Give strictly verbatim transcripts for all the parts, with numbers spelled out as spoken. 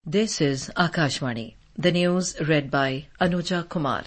This is Akashvani. The news read by Anuja Kumar.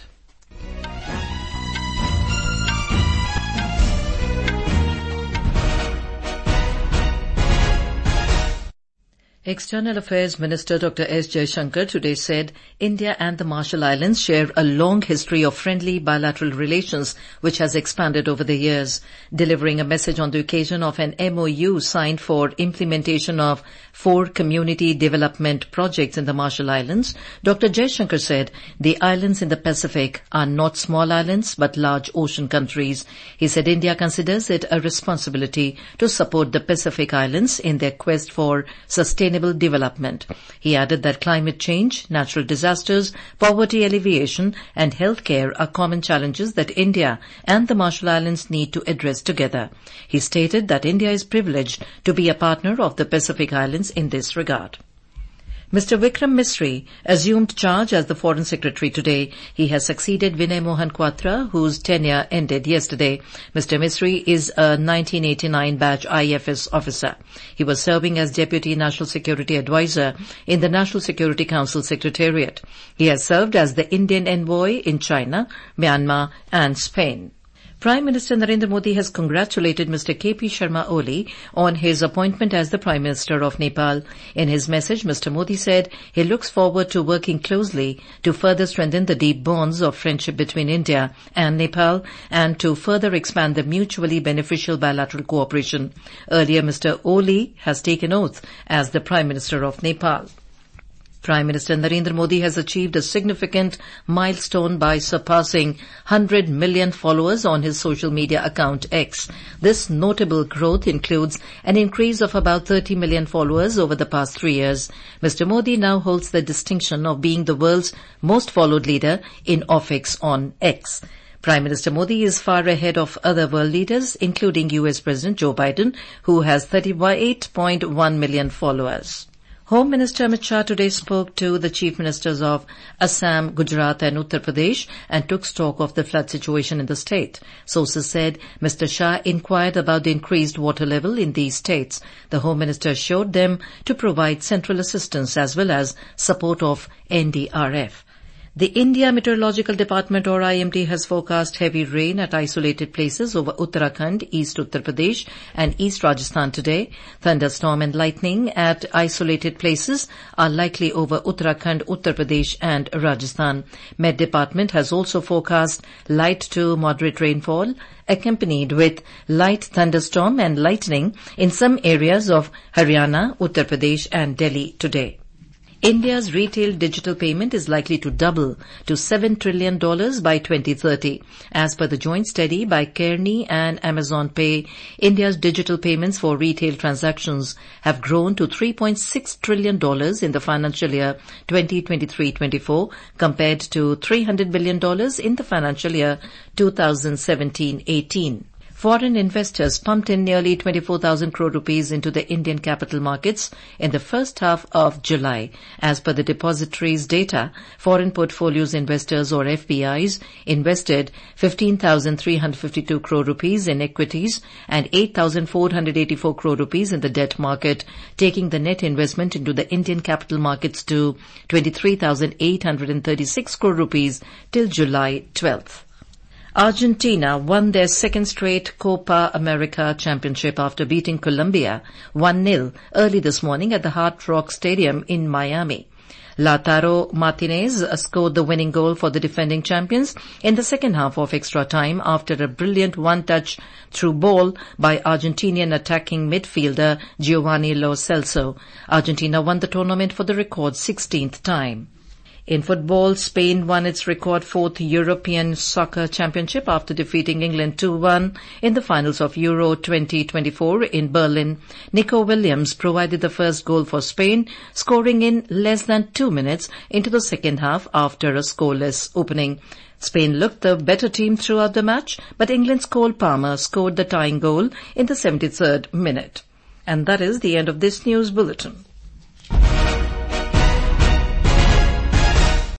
External Affairs Minister Doctor S. Jaishankar today said India and the Marshall Islands share a long history of friendly bilateral relations which has expanded over the years. Delivering a message on the occasion of an M O U signed for implementation of four community development projects in the Marshall Islands, Doctor Jaishankar said the islands in the Pacific are not small islands but large ocean countries. He said India considers it a responsibility to support the Pacific Islands in their quest for sustainable development. He added that climate change, natural disasters, poverty alleviation and healthcare are common challenges that India and the Marshall Islands need to address together. He stated that India is privileged to be a partner of the Pacific Islands in this regard. Mister Vikram Misri assumed charge as the Foreign Secretary today. He has succeeded Vinay Mohan Quatra, whose tenure ended yesterday. Mister Misri is a nineteen eighty-nine batch I F S officer. He was serving as Deputy National Security Advisor in the National Security Council Secretariat. He has served as the Indian envoy in China, Myanmar and Spain. Prime Minister Narendra Modi has congratulated Mister K P Sharma Oli on his appointment as the Prime Minister of Nepal. In his message, Mister Modi said he looks forward to working closely to further strengthen the deep bonds of friendship between India and Nepal and to further expand the mutually beneficial bilateral cooperation. Earlier, Mister Oli has taken oath as the Prime Minister of Nepal. Prime Minister Narendra Modi has achieved a significant milestone by surpassing one hundred million followers on his social media account X. This notable growth includes an increase of about thirty million followers over the past three years. Mister Modi now holds the distinction of being the world's most followed leader in office on X. Prime Minister Modi is far ahead of other world leaders, including U S President Joe Biden, who has thirty-eight point one million followers. Home Minister Amit Shah today spoke to the Chief Ministers of Assam, Gujarat and Uttar Pradesh and took stock of the flood situation in the state. Sources said Mister Shah inquired about the increased water level in these states. The Home Minister assured them to provide central assistance as well as support of N D R F. The India Meteorological Department or I M D has forecast heavy rain at isolated places over Uttarakhand, East Uttar Pradesh and East Rajasthan today. Thunderstorm and lightning at isolated places are likely over Uttarakhand, Uttar Pradesh and Rajasthan. Met Department has also forecast light to moderate rainfall accompanied with light thunderstorm and lightning in some areas of Haryana, Uttar Pradesh and Delhi today. India's retail digital payment is likely to double to seven trillion dollars by twenty thirty. As per the joint study by Kearney and Amazon Pay, India's digital payments for retail transactions have grown to three point six trillion dollars in the financial year twenty twenty-three twenty-four compared to three hundred billion dollars in the financial year twenty seventeen eighteen. Foreign investors pumped in nearly twenty-four thousand crore rupees into the Indian capital markets in the first half of July. As per the depository's data, foreign portfolios investors or F P Is invested fifteen thousand three hundred fifty-two crore rupees in equities and eight thousand four hundred eighty-four crore rupees in the debt market, taking the net investment into the Indian capital markets to twenty-three thousand eight hundred thirty-six crore rupees till July twelfth. Argentina won their second straight Copa America championship after beating Colombia one nil early this morning at the Hard Rock Stadium in Miami. Lautaro Martinez scored the winning goal for the defending champions in the second half of extra time after a brilliant one-touch through ball by Argentinian attacking midfielder Giovanni Lo Celso. Argentina won the tournament for the record sixteenth time. In football, Spain won its record fourth European Soccer Championship after defeating England two one in the finals of Euro twenty twenty-four in Berlin. Nico Williams provided the first goal for Spain, scoring in less than two minutes into the second half after a scoreless opening. Spain looked the better team throughout the match, but England's Cole Palmer scored the tying goal in the seventy-third minute. And that is the end of this news bulletin.